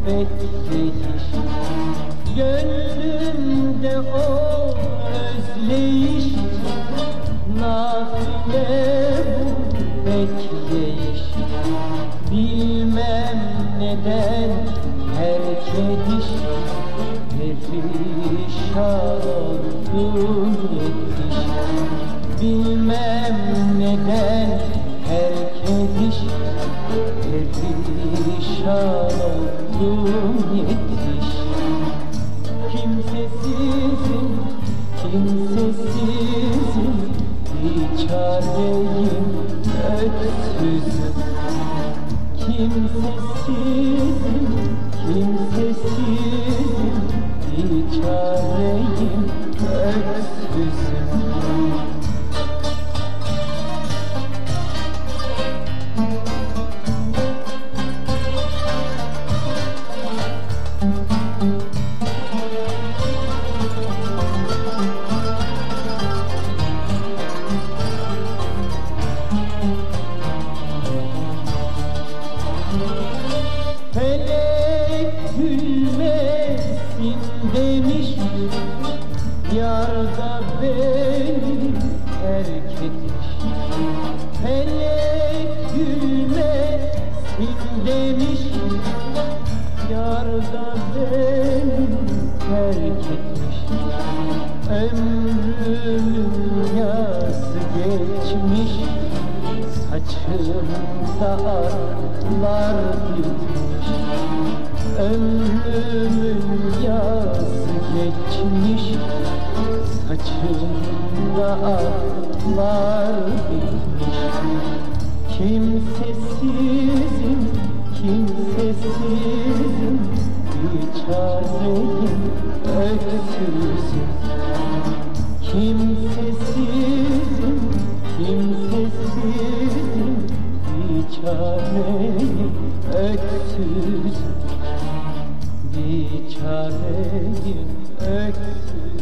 bekleyiş, gönlümde o özleyiş, nafile bu bekleyiş. Bilmem neden terk ediş, perişan oldum yetiş. Bilmem neden terk ediş, perişan oldum yetiş. Kimsesizim, kimsesizim, biçareyim, öksüzüm. Kimsesizim, kimsesizim, biçareyim, öksüzüm. Felek gülmesin demiş, yar da beni terk etmiş. Felek gülmesin demiş, yar da beni terk etmiş. Ömrümün yası geçmiş, saçımda aklar bitmiş. Ömrümün yası geçmiş, saçımda aklar bitmiş. Kimsesizim, kimsesizim, biçareyim, öksüzüm. Kimsesizim, kimsesizim, biçareyim, öksüzüm. Biçareyim, öksüzüm.